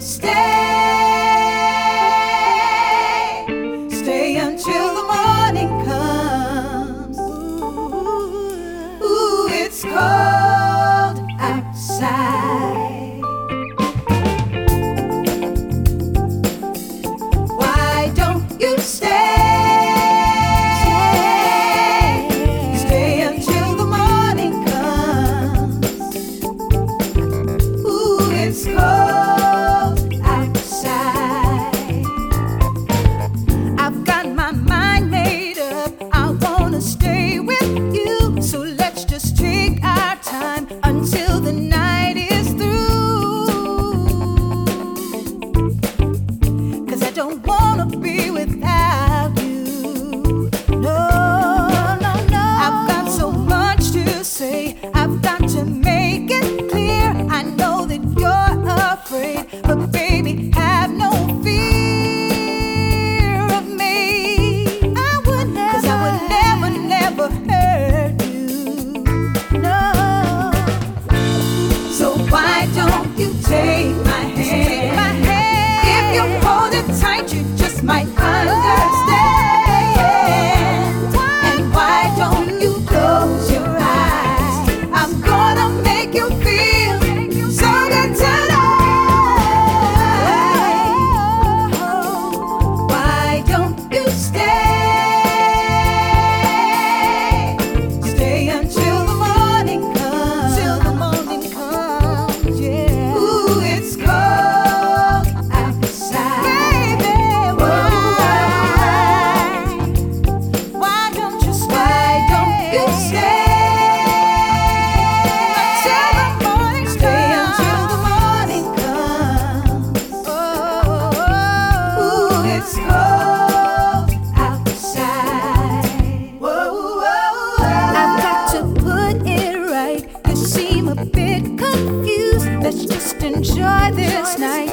Stay until the morning comes. Ooh, it's cold outside. Why don't you stay? Stay until the morning comes. Ooh, it's cold outside. I've got my mind made up. I wanna stay with you. So let's just take our time until the night is through. 'Cause I don't wanna be without you. No, no, no. I've got so much to say. I've got to make it clear. I know that you're afraid, but baby, have no fear of me. I would never, 'cause I would never, never hurt you. No. So why don't you take my hand? Take my hand. If you hold it tight, you just might understand. And why don't you close your eyes? I'm gonna make you feel so good tonight. Why don't you stay? Stay until the morning comes. Till the morning comes, yeah. Ooh, it's cold outside. Baby, why don't you stay? Why don't you stay? Until the morning comes. Stay until the morning comes. Ooh, it's cold outside. Whoa, whoa. I've got to put it right. You seem a bit confused. Let's just enjoy this night.